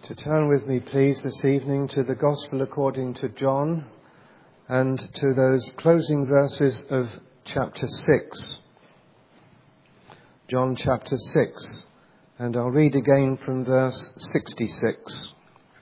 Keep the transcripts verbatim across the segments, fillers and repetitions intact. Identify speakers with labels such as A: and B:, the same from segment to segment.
A: To turn with me, please, this evening to the Gospel according to John and to those closing verses of chapter six. John chapter six, and I'll read again from verse sixty-six.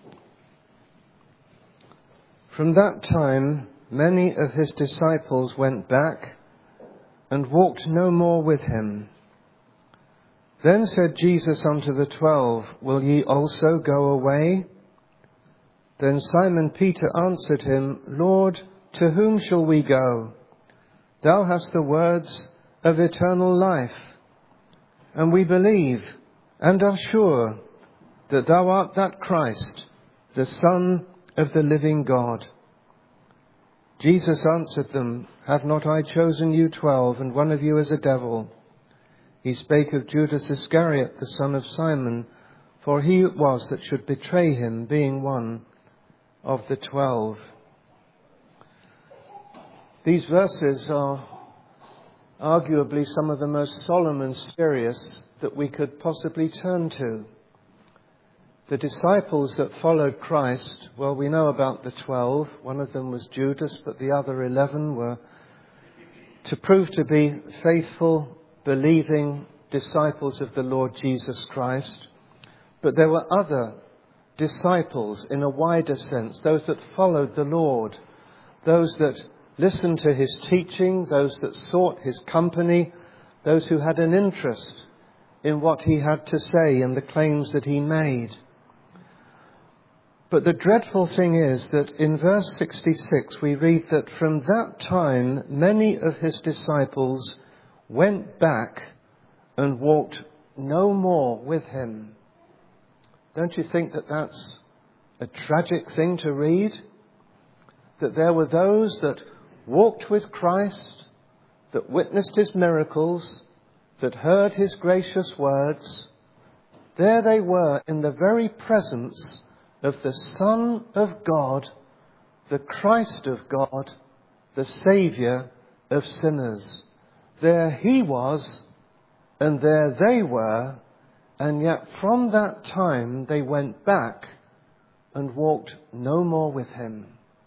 A: From that time, many of his disciples went back and walked no more with him. Then said Jesus unto the twelve, Will ye also go away? Then Simon Peter answered him, Lord, to whom shall we go? Thou hast the words of eternal life, and we believe and are sure that thou art that Christ, the Son of the living God. Jesus answered them, Have not I chosen you twelve, and one of you is a devil? He spake of Judas Iscariot, the son of Simon, for he it was that should betray him, being one of the twelve. These verses are arguably some of the most solemn and serious that we could possibly turn to. The disciples that followed Christ, well, we know about the twelve. One of them was Judas, but the other eleven were to prove to be faithful, believing disciples of the Lord Jesus Christ. But there were other disciples in a wider sense, those that followed the Lord, those that listened to his teaching, those that sought his company, those who had an interest in what he had to say and the claims that he made. But the dreadful thing is that in verse sixty-six we read that from that time many of his disciples went back and walked no more with him. Don't you think that that's a tragic thing to read? That there were those that walked with Christ, that witnessed his miracles, that heard his gracious words. There they were in the very presence of the Son of God, the Christ of God, the Saviour of sinners. There he was, and there they were, and yet from that time they went back and walked no more with him.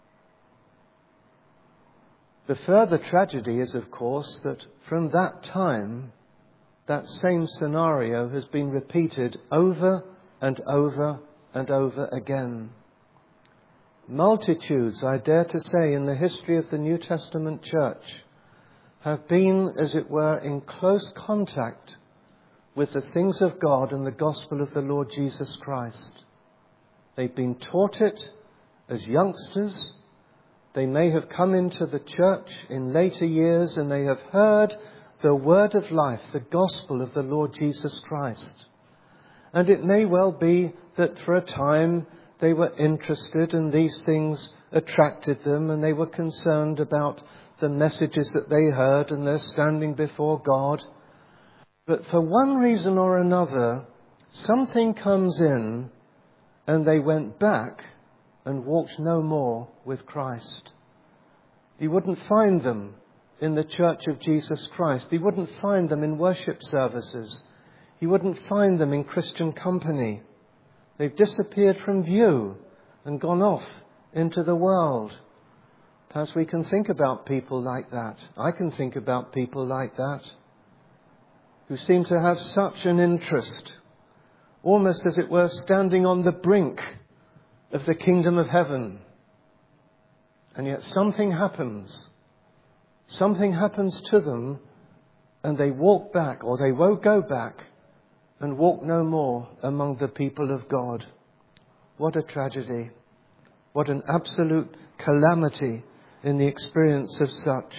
A: The further tragedy is, of course, that from that time, that same scenario has been repeated over and over and over again. Multitudes, I dare to say, in the history of the New Testament church have been, as it were, in close contact with the things of God and the gospel of the Lord Jesus Christ. They've been taught it as youngsters. They may have come into the church in later years and they have heard the word of life, the gospel of the Lord Jesus Christ. And it may well be that for a time they were interested and these things attracted them and they were concerned about the messages that they heard and their standing before God. But for one reason or another, something comes in and they went back and walked no more with Christ. You wouldn't find them in the Church of Jesus Christ. You wouldn't find them in worship services. You wouldn't find them in Christian company. They've disappeared from view and gone off into the world. Perhaps we can think about people like that. I can think about people like that who seem to have such an interest, almost as it were standing on the brink of the kingdom of heaven. And yet something happens. Something happens to them and they walk back, or they won't go back and walk no more among the people of God. What a tragedy. What an absolute calamity in the experience of such.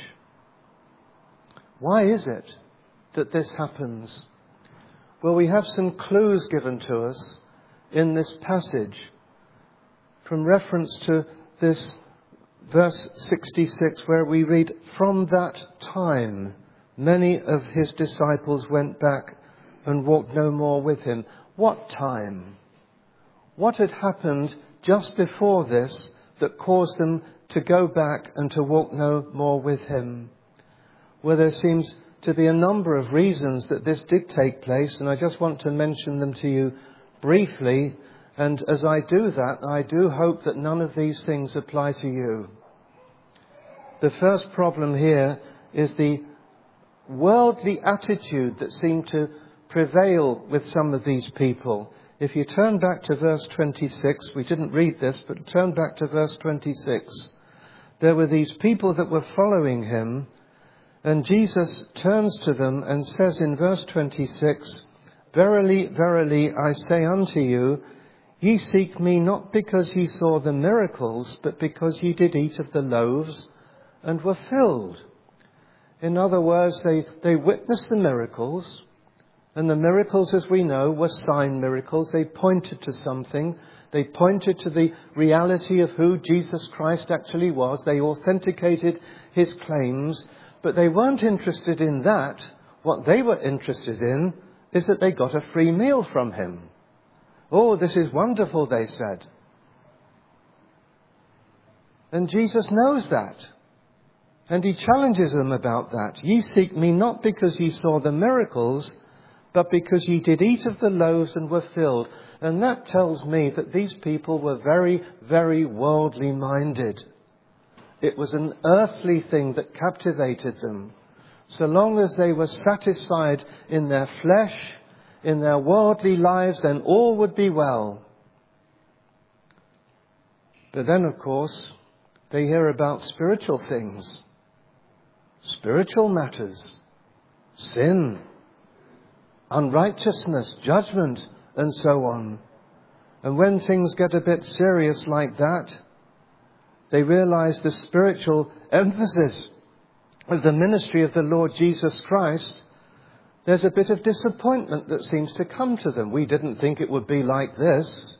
A: Why is it that this happens? Well, we have some clues given to us in this passage from reference to this verse sixty-six where we read, From that time many of his disciples went back and walked no more with him. What time? What had happened just before this that caused them to go back and to walk no more with him? Well, there seems to be a number of reasons that this did take place, and I just want to mention them to you briefly, And as I do that, I do hope that none of these things apply to you. The first problem here is the worldly attitude that seemed to prevail with some of these people. If you turn back to verse twenty-six, we didn't read this, but turn back to verse twenty-six. There were these people that were following him, and Jesus turns to them and says in verse twenty-six, "Verily, verily, I say unto you, ye seek me not because ye saw the miracles, but because ye did eat of the loaves and were filled." In other words, they, they witnessed the miracles, and the miracles, as we know, were sign miracles. They pointed to something. They pointed to the reality of who Jesus Christ actually was. They authenticated his claims, but they weren't interested in that. What they were interested in is that they got a free meal from him. "Oh, this is wonderful," they said. And Jesus knows that. And he challenges them about that. "Ye seek me not because ye saw the miracles, but because ye did eat of the loaves and were filled." And that tells me that these people were very, very worldly minded. It was an earthly thing that captivated them. So long as they were satisfied in their flesh, in their worldly lives, then all would be well. But then, of course, they hear about spiritual things, spiritual matters, sin, unrighteousness, judgment, and so on. And when things get a bit serious like that, they realize the spiritual emphasis of the ministry of the Lord Jesus Christ. There's a bit of disappointment that seems to come to them. We didn't think it would be like this.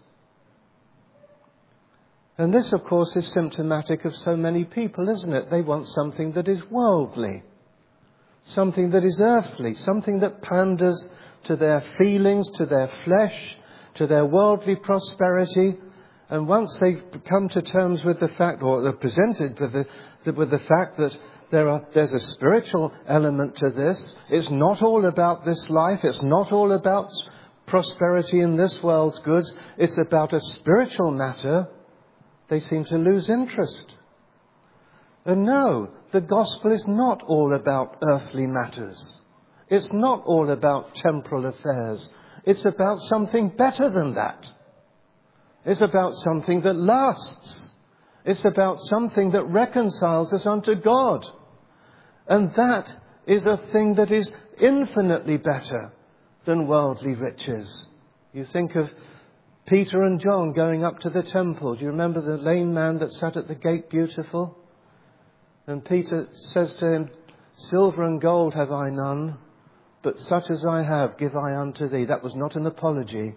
A: And this, of course, is symptomatic of so many people, isn't it? They want something that is worldly, something that is earthly, something that panders to their feelings, to their flesh, to their worldly prosperity. And once they've come to terms with the fact, or they're presented with the, with the fact that there are, there's a spiritual element to this, it's not all about this life, it's not all about prosperity in this world's goods, it's about a spiritual matter, they seem to lose interest. And no, the gospel is not all about earthly matters. It's not all about temporal affairs. It's about something better than that. It's about something that lasts. It's about something that reconciles us unto God. And that is a thing that is infinitely better than worldly riches. You think of Peter and John going up to the temple. Do you remember the lame man that sat at the gate beautiful? And Peter says to him, "Silver and gold have I none, but such as I have give I unto thee." That was not an apology.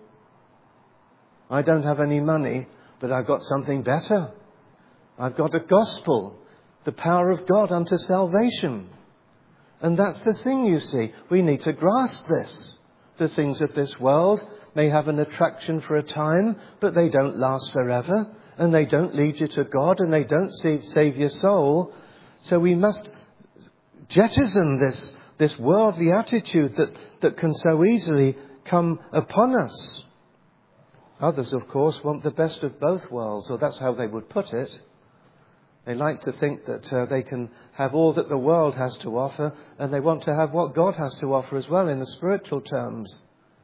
A: I don't have any money, but I've got something better. I've got a gospel, the power of God unto salvation. And that's the thing, you see. We need to grasp this. The things of this world may have an attraction for a time, but they don't last forever, and they don't lead you to God, and they don't save your soul. So we must jettison this, this worldly attitude that, that can so easily come upon us. Others, of course, want the best of both worlds, or that's how they would put it. They like to think that uh, they can have all that the world has to offer, and they want to have what God has to offer as well in the spiritual terms.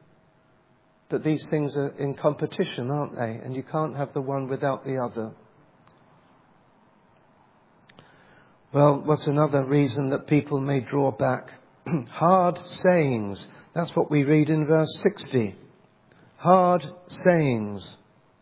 A: But these things are in competition, aren't they? And you can't have the one without the other. Well, what's another reason that people may draw back? Hard sayings. That's what we read in verse sixty. Hard sayings.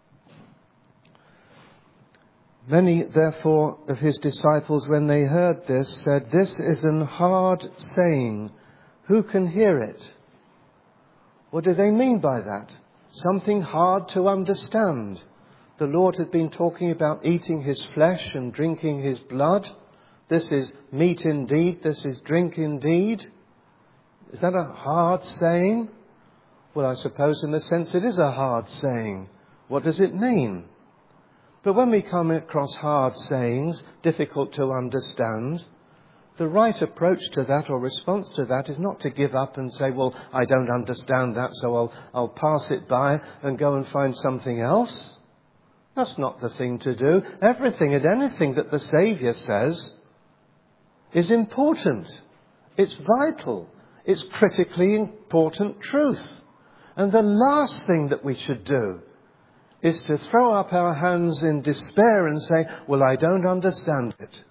A: Many, therefore, of his disciples, when they heard this, said, "This is an hard saying. Who can hear it?" What do they mean by that? Something hard to understand. The Lord had been talking about eating his flesh and drinking his blood. This is meat indeed. This is drink indeed. Is that a hard saying? Well, I suppose in a sense it is a hard saying. What does it mean? But when we come across hard sayings, difficult to understand, The right approach to that or response to that is not to give up and say, well, I don't understand that, so I'll, I'll pass it by and go and find something else. That's not the thing to do. Everything and anything that the Saviour says is important. It's vital. It's critically important truth. And the last thing that we should do is to throw up our hands in despair and say, well, I don't understand it.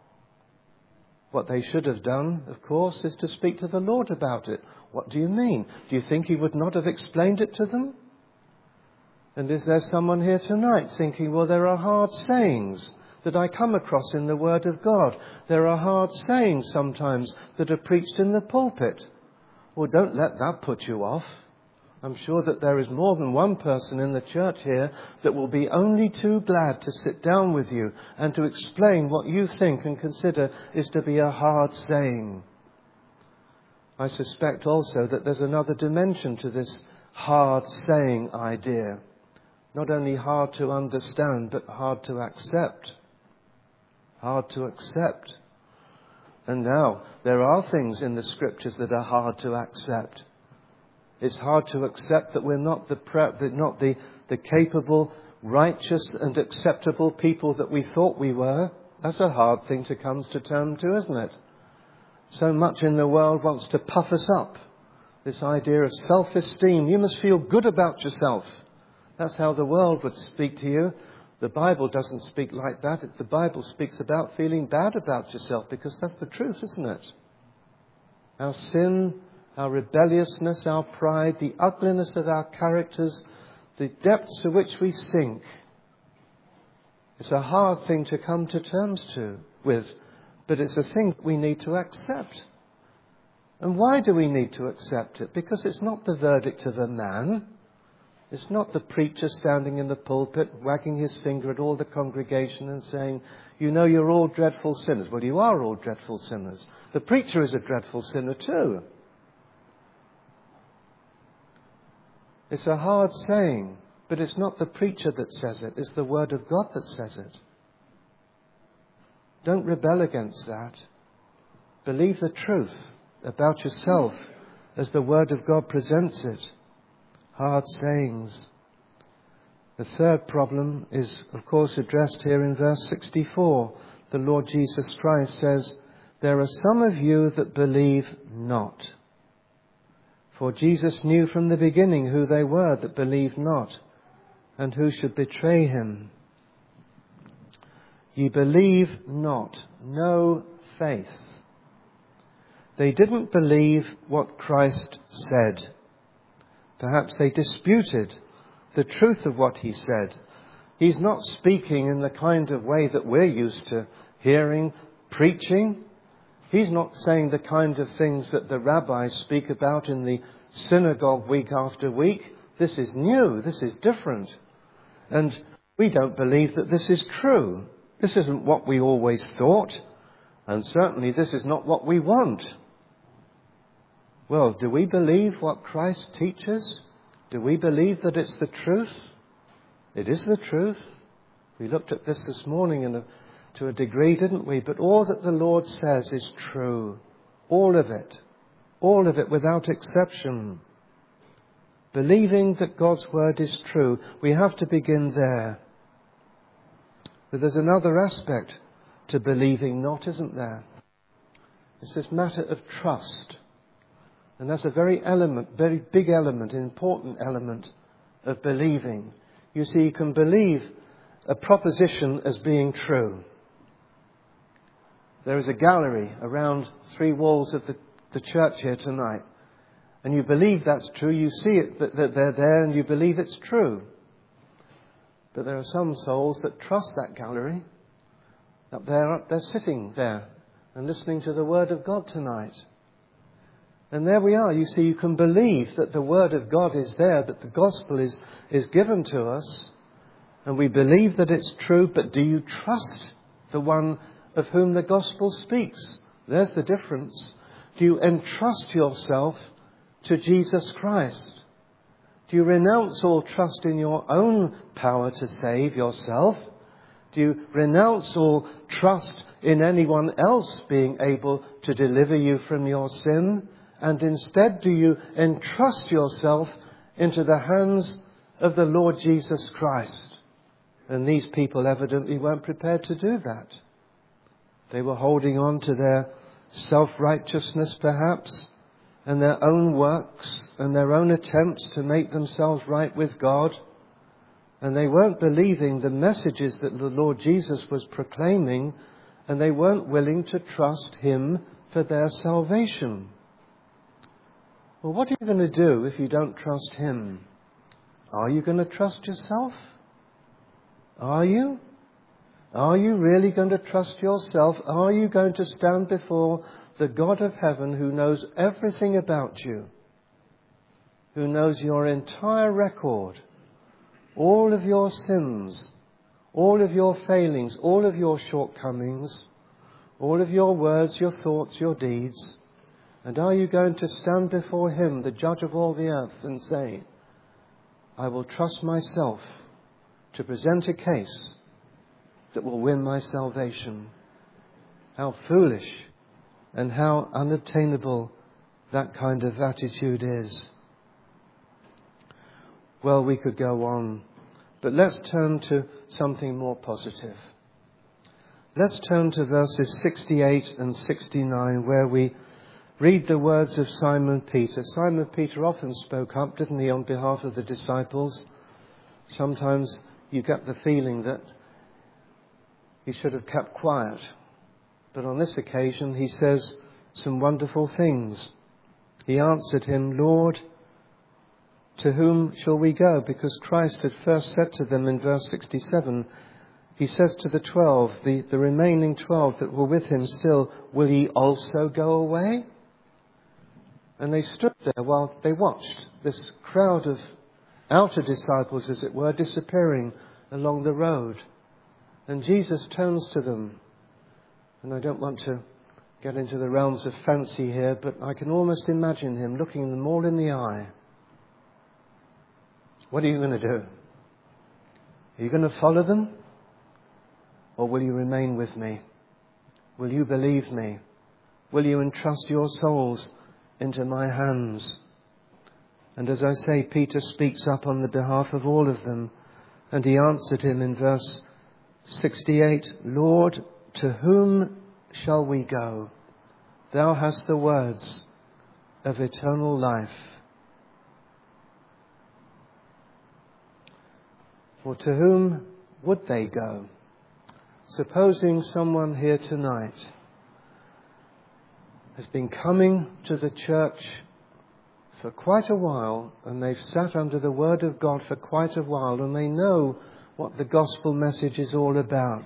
A: What they should have done, of course, is to speak to the Lord about it. What do you mean? Do you think he would not have explained it to them? And is there someone here tonight thinking, well, there are hard sayings that I come across in the Word of God. There are hard sayings sometimes that are preached in the pulpit. Well, don't let that put you off. I'm sure that there is more than one person in the church here that will be only too glad to sit down with you and to explain what you think and consider is to be a hard saying. I suspect also that there's another dimension to this hard saying idea. Not only hard to understand, but hard to accept. Hard to accept. And now, there are things in the Scriptures that are hard to accept. It's hard to accept that we're not the pre- not the, the capable, righteous and acceptable people that we thought we were. That's a hard thing to come to terms to, isn't it? So much in the world wants to puff us up. This idea of self-esteem. You must feel good about yourself. That's how the world would speak to you. The Bible doesn't speak like that. The Bible speaks about feeling bad about yourself, because that's the truth, isn't it? Our sin, our rebelliousness, our pride, the ugliness of our characters, the depths to which we sink. It's a hard thing to come to terms to with, but it's a thing we need to accept. And why do we need to accept it? Because it's not the verdict of a man. It's not the preacher standing in the pulpit, wagging his finger at all the congregation and saying, you know, you're all dreadful sinners. Well, you are all dreadful sinners. The preacher is a dreadful sinner too. It's a hard saying, but it's not the preacher that says it. It's the Word of God that says it. Don't rebel against that. Believe the truth about yourself as the Word of God presents it. Hard sayings. The third problem is, of course, addressed here in verse sixty-four. The Lord Jesus Christ says, there are some of you that believe not. For Jesus knew from the beginning who they were that believed not, and who should betray him. Ye believe not, no faith. They didn't believe what Christ said. Perhaps they disputed the truth of what he said. He's not speaking in the kind of way that we're used to hearing, preaching. He's not saying the kind of things that the rabbis speak about in the synagogue week after week. This is new. This is different. And we don't believe that this is true. This isn't what we always thought. And certainly this is not what we want. Well, do we believe what Christ teaches? Do we believe that it's the truth? It is the truth. We looked at this this morning in a, to a degree, didn't we? But all that the Lord says is true. All of it. All of it without exception. Believing that God's word is true, we have to begin there. But there's another aspect to believing not, isn't there? It's this matter of trust. And that's a very element, very big element, an important element of believing. You see, you can believe a proposition as being true. There is a gallery around three walls of the, the church here tonight. And you believe that's true. You see it, that, that they're there, and you believe it's true. But there are some souls that trust that gallery. Up there, up there sitting there and listening to the Word of God tonight. And there we are. You see, you can believe that the Word of God is there, that the gospel is, is given to us. And we believe that it's true, but do you trust the one of whom the gospel speaks? There's the difference. Do you entrust yourself to Jesus Christ? Do you renounce all trust in your own power to save yourself Do you renounce all trust in anyone else being able to deliver you from your sin? And instead, do you entrust yourself into the hands of the Lord Jesus Christ? And these people evidently weren't prepared to do that. They were holding on to their self-righteousness, perhaps, and their own works and their own attempts to make themselves right with God. And they weren't believing the messages that the Lord Jesus was proclaiming, and they weren't willing to trust him for their salvation. Well, what are you going to do if you don't trust him? Are you going to trust yourself? Are you? Are you really going to trust yourself? Are you going to stand before the God of heaven who knows everything about you, who knows your entire record, all of your sins, all of your failings, all of your shortcomings, all of your words, your thoughts, your deeds? And are you going to stand before him, the judge of all the earth, and say, I will trust myself to present a case that will win my salvation? How foolish and how unobtainable that kind of attitude is. Well, we could go on, but let's turn to something more positive. Let's turn to verses sixty-eight and sixty-nine, where we read the words of Simon Peter. Simon Peter often spoke up, didn't he, on behalf of the disciples? Sometimes you get the feeling that he should have kept quiet. But on this occasion, he says some wonderful things. He answered him, Lord, to whom shall we go? Because Christ had first said to them in verse sixty-seven, he says to the twelve, the, the remaining twelve that were with him still, will ye also go away? And they stood there while they watched this crowd of outer disciples, as it were, disappearing along the road. And Jesus turns to them. And I don't want to get into the realms of fancy here, but I can almost imagine him looking them all in the eye. What are you going to do? Are you going to follow them? Or will you remain with me? Will you believe me? Will you entrust your souls into my hands? And as I say, Peter speaks up on the behalf of all of them. And he answered him in verse sixty-eight, Lord, to whom shall we go? Thou hast the words of eternal life. For to whom would they go? Supposing someone here tonight has been coming to the church for quite a while, and they've sat under the Word of God for quite a while, and they know what the gospel message is all about.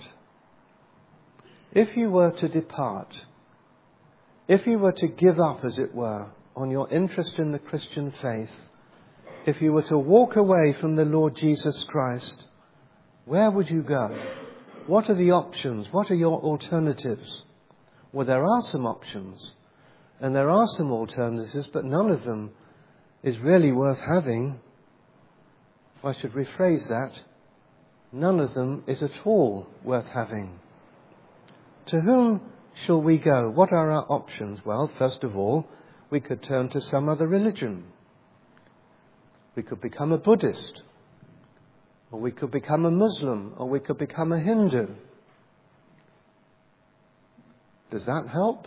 A: If you were to depart, if you were to give up, as it were, on your interest in the Christian faith, if you were to walk away from the Lord Jesus Christ, where would you go? What are the options? What are your alternatives? Well, there are some options, and there are some alternatives, but none of them is really worth having. If I should rephrase that, none of them is at all worth having. To whom shall we go? What are our options? Well, first of all, we could turn to some other religion. We could become a Buddhist, or we could become a Muslim, or we could become a Hindu. Does that help?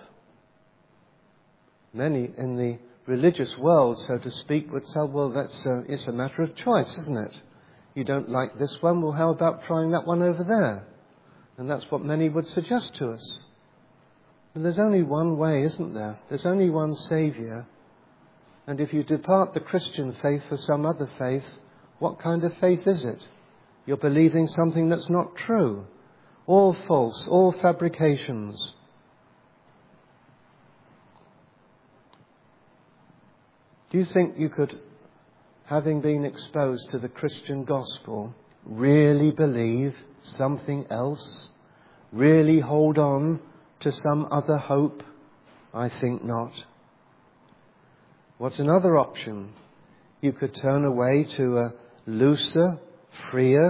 A: Many in the religious world, so to speak, would say, well, that's a, it's a matter of choice, isn't it? You don't like this one, well, how about trying that one over there? And that's what many would suggest to us. And there's only one way, isn't there? There's only one Saviour. And if you depart the Christian faith for some other faith, what kind of faith is it? You're believing something that's not true. All false, all fabrications. Do you think you could, having been exposed to the Christian gospel, really believe something else? Really hold on to some other hope? I think not. What's another option? You could turn away to a looser, freer,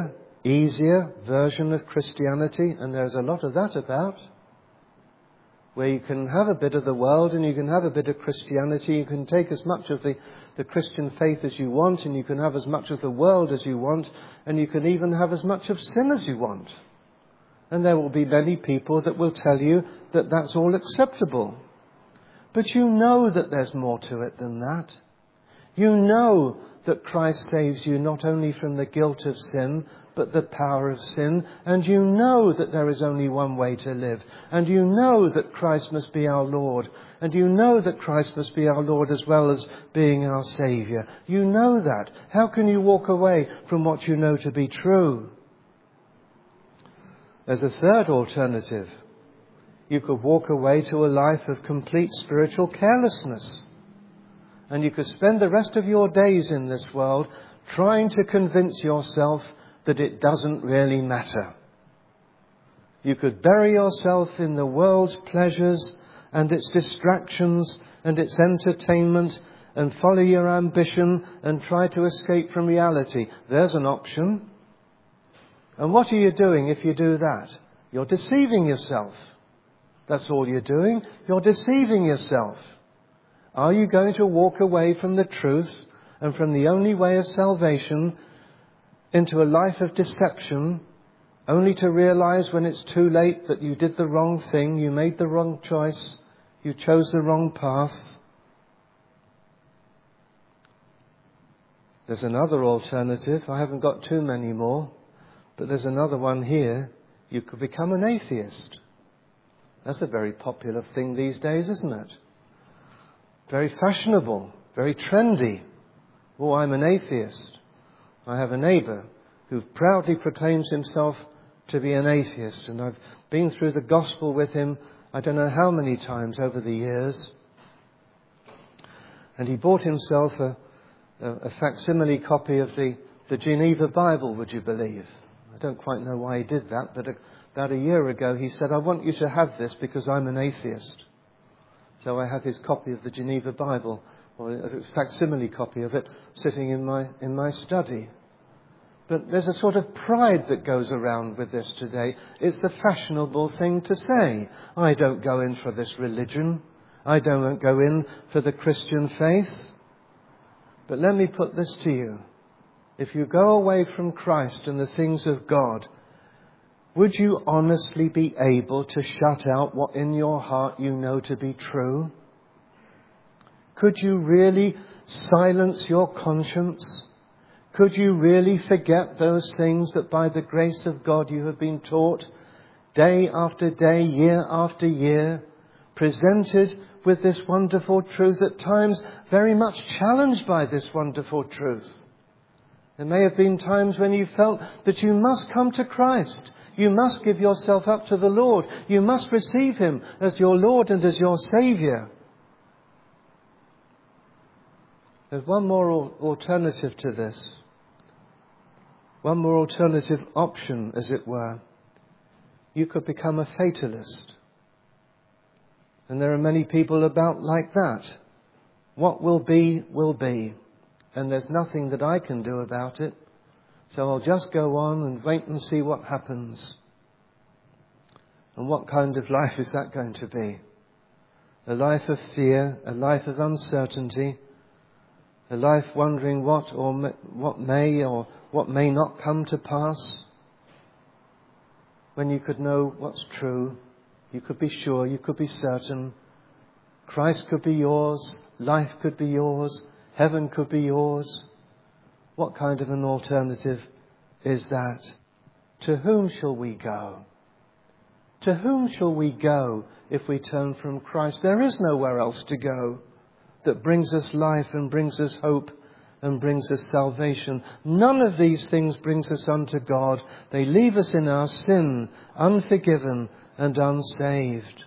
A: easier version of Christianity, and there's a lot of that about, where you can have a bit of the world and you can have a bit of Christianity. You can take as much of the, the Christian faith as you want, and you can have as much of the world as you want, and you can even have as much of sin as you want. And there will be many people that will tell you that that's all acceptable. But you know that there's more to it than that. You know that Christ saves you not only from the guilt of sin, but the power of sin. And you know that there is only one way to live. And you know that Christ must be our Lord. And you know that Christ must be our Lord as well as being our Saviour. You know that. How can you walk away from what you know to be true? There's a third alternative. You could walk away to a life of complete spiritual carelessness. And you could spend the rest of your days in this world trying to convince yourself that it doesn't really matter. You could bury yourself in the world's pleasures and its distractions and its entertainment and follow your ambition and try to escape from reality. There's an option. And what are you doing if you do that? You're deceiving yourself. That's all you're doing. You're deceiving yourself. Are you going to walk away from the truth and from the only way of salvation into a life of deception, only to realize when it's too late that you did the wrong thing, you made the wrong choice, you chose the wrong path? There's another alternative. I haven't got too many more, but there's another one here. You could become an atheist. That's a very popular thing these days, isn't it? Very fashionable, very trendy. Oh, I'm an atheist. I have a neighbour who proudly proclaims himself to be an atheist, and I've been through the gospel with him I don't know how many times over the years. And he bought himself a, a, a facsimile copy of the, the Geneva Bible, would you believe? I don't quite know why he did that, but a, about a year ago he said, I want you to have this because I'm an atheist. So I have his copy of the Geneva Bible, or a facsimile copy of it, sitting in my in my study. But there's a sort of pride that goes around with this today. It's the fashionable thing to say. I don't go in for this religion. I don't go in for the Christian faith. But let me put this to you. If you go away from Christ and the things of God, would you honestly be able to shut out what in your heart you know to be true? Could you really silence your conscience? Could you really forget those things that by the grace of God you have been taught day after day, year after year, presented with this wonderful truth, at times very much challenged by this wonderful truth? There may have been times when you felt that you must come to Christ. You must give yourself up to the Lord. You must receive Him as your Lord and as your Saviour. There's one more alternative to this. One more alternative option, as it were. You could become a fatalist. And there are many people about like that. What will be, will be. And there's nothing that I can do about it. So I'll just go on and wait and see what happens. And what kind of life is that going to be? A life of fear, a life of uncertainty, a life wondering what or what may or what may not come to pass. When you could know what's true, you could be sure, you could be certain. Christ could be yours, life could be yours, heaven could be yours. What kind of an alternative is that? To whom shall we go? To whom shall we go if we turn from Christ? There is nowhere else to go that brings us life and brings us hope and brings us salvation. None of these things brings us unto God. They leave us in our sin, unforgiven and unsaved.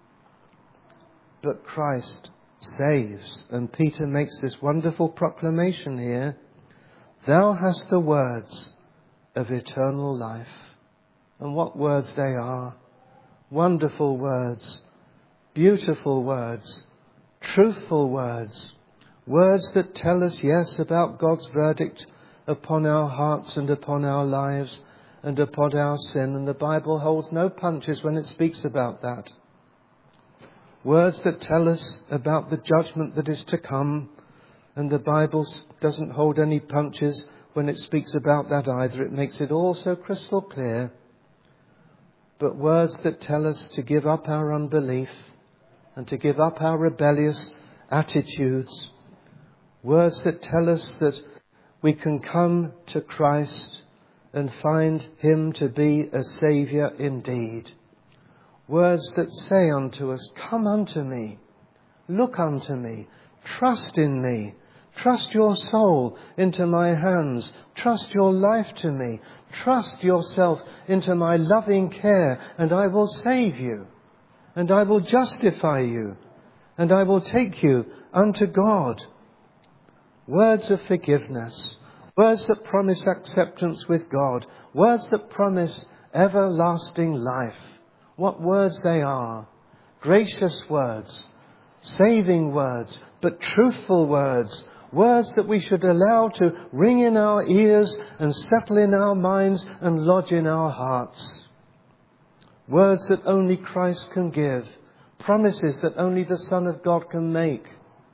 A: But Christ saves. And Peter makes this wonderful proclamation here. Thou hast the words of eternal life. And what words they are. Wonderful words. Beautiful words. Truthful words. Words that tell us, yes, about God's verdict upon our hearts and upon our lives. and upon our sin. And the Bible holds no punches when it speaks about that. Words that tell us about the judgment that is to come. And the Bible doesn't hold any punches when it speaks about that either. It makes it all so crystal clear. But words that tell us to give up our unbelief and to give up our rebellious attitudes. Words that tell us that we can come to Christ and find Him to be a Saviour indeed. Words that say unto us, come unto me, look unto me, trust in me, trust your soul into my hands, trust your life to me, trust yourself into my loving care, and I will save you, and I will justify you, and I will take you unto God. Words of forgiveness, words that promise acceptance with God, words that promise everlasting life. What words they are. Gracious words, saving words, but truthful words. Words that we should allow to ring in our ears and settle in our minds and lodge in our hearts. Words that only Christ can give. Promises that only the Son of God can make.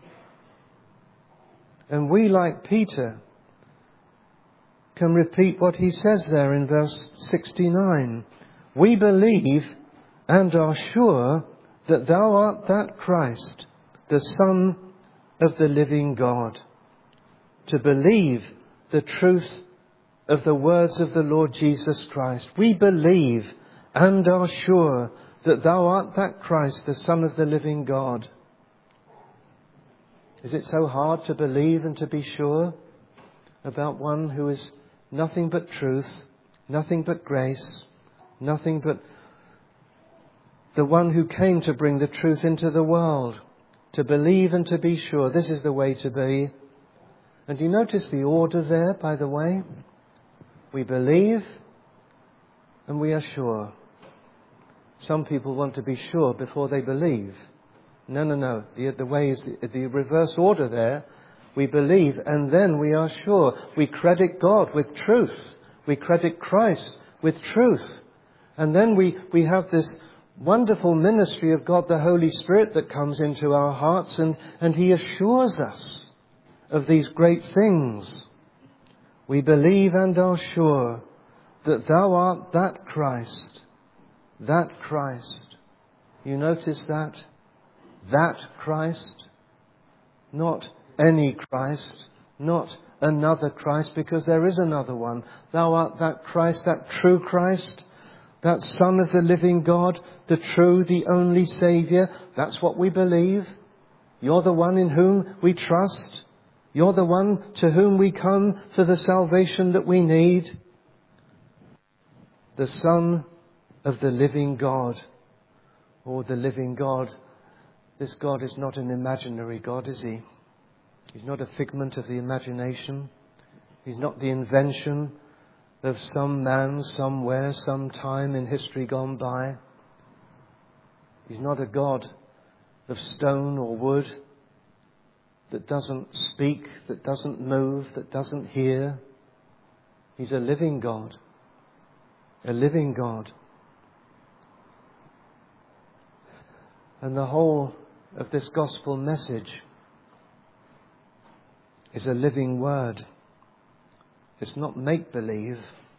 A: And we, like Peter, can repeat what he says there in verse sixty-nine. We believe and are sure that thou art that Christ, the Son of the living God. To believe the truth of the words of the Lord Jesus Christ. We believe and are sure that thou art that Christ, the Son of the living God. Is it so hard to believe and to be sure about one who is nothing but truth, nothing but grace, nothing but the one who came to bring the truth into the world? To believe and to be sure. This is the way to be. And you notice the order there, by the way? We believe and we are sure. Some people want to be sure before they believe. No, no, no. The, the way is the, the reverse order there. We believe and then we are sure. We credit God with truth. We credit Christ with truth. And then we, we have this wonderful ministry of God, the Holy Spirit, that comes into our hearts, and, and He assures us of these great things. We believe and are sure that thou art that Christ, that Christ. You notice that? That Christ. Not any Christ, not another Christ, because there is another one. Thou art that Christ, that true Christ, that Son of the living God, the true, the only Saviour. That's what we believe. You're the one in whom we trust. You're the one to whom we come for the salvation that we need. The Son of the living God. Or the living God. This God is not an imaginary God, is He? He's not a figment of the imagination. He's not the invention of some man somewhere, sometime in history gone by. He's not a God of stone or wood that doesn't speak, that doesn't move, that doesn't hear. He's a living God. A living God. And the whole of this gospel message is a living word. It's not make-believe.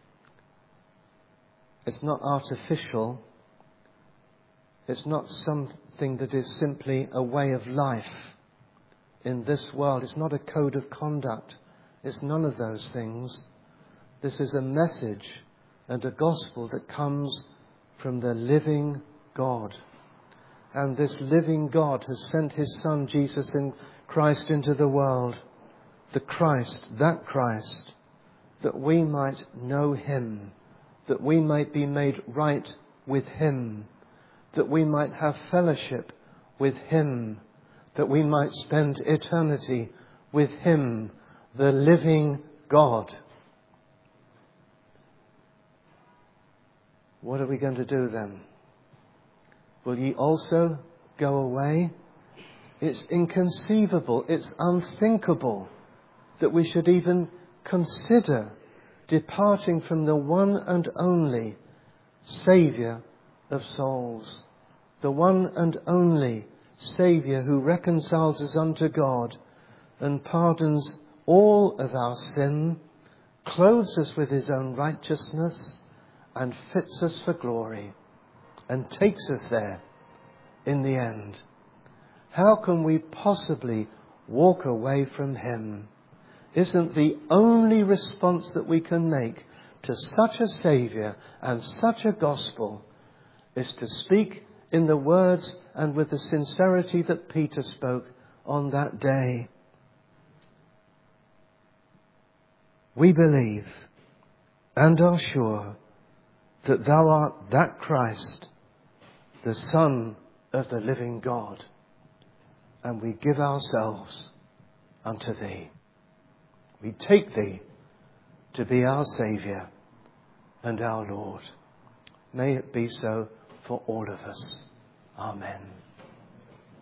A: It's not artificial. It's not something that is simply a way of life in this world. It's not a code of conduct. It's none of those things. This is a message and a gospel that comes from the living God. And this living God has sent His Son, Jesus in Christ, into the world. The Christ, that Christ, that we might know Him, that we might be made right with Him, that we might have fellowship with Him, that we might spend eternity with Him, the living God. What are we going to do then? Will ye also go away? It's inconceivable, it's unthinkable that we should even consider departing from the one and only Saviour of souls, the one and only Saviour who reconciles us unto God and pardons all of our sin, clothes us with his own righteousness and fits us for glory and takes us there in the end. How can we possibly walk away from him? Isn't the only response that we can make to such a Saviour and such a gospel is to speak in the words and with the sincerity that Peter spoke on that day. We believe and are sure that thou art that Christ, the Son of the living God, and we give ourselves unto thee. We take thee to be our Saviour and our Lord. May it be so for all of us. Amen.